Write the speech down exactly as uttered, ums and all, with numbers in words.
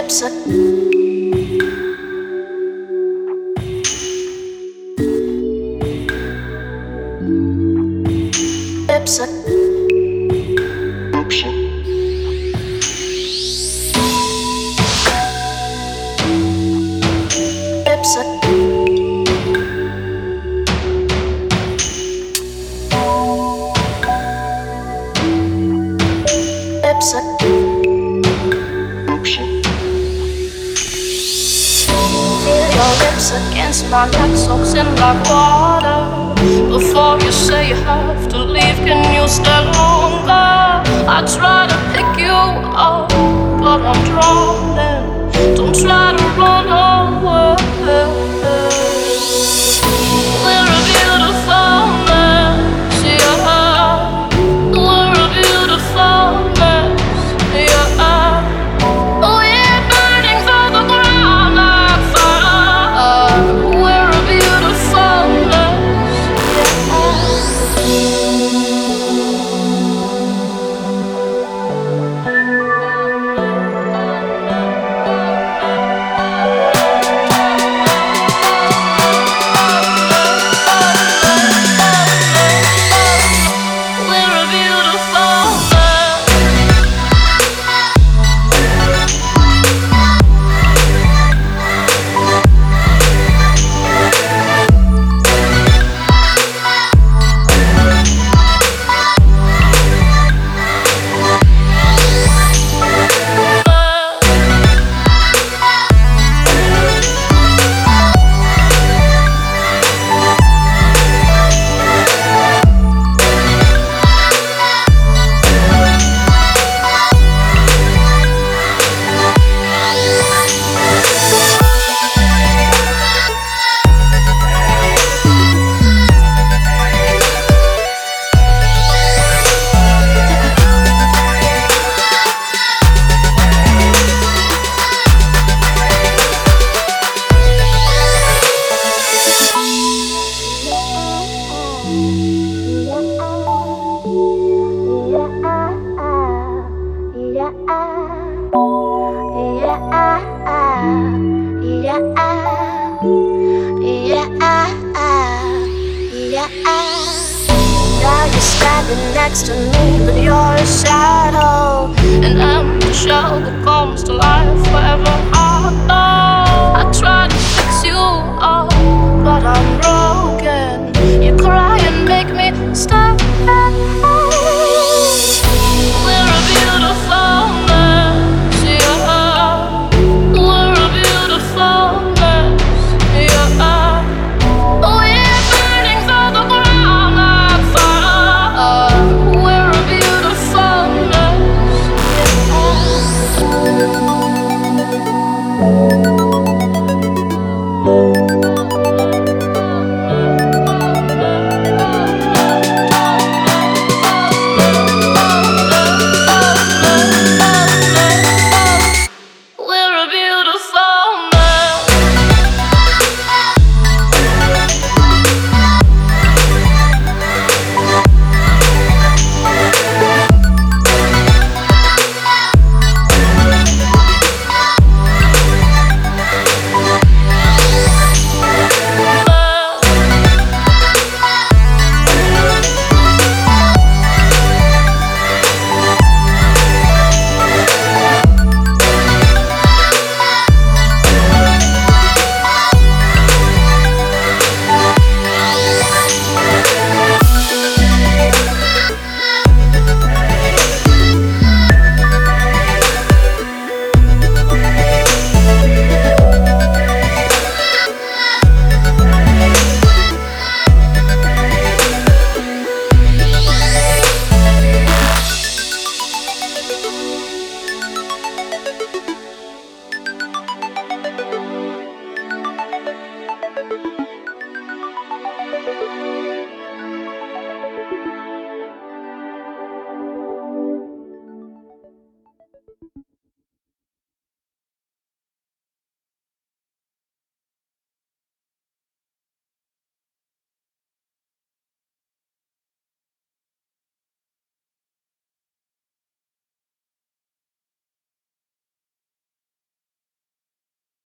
Ipsa. Ipsa. Ipsa. Ipsa. Ipsa. Feel your lips against my neck, soaks in like water. Before you say you have to leave, can you stay longer? I try to pick you up, but I'm drowning. Don't try to run away. We're a beautiful mess, yeah. We're a beautiful mess, yeah. We're burning for the ground like fire. We're a beautiful mess, we're a beautiful mess. Now you're standing next to me, but you're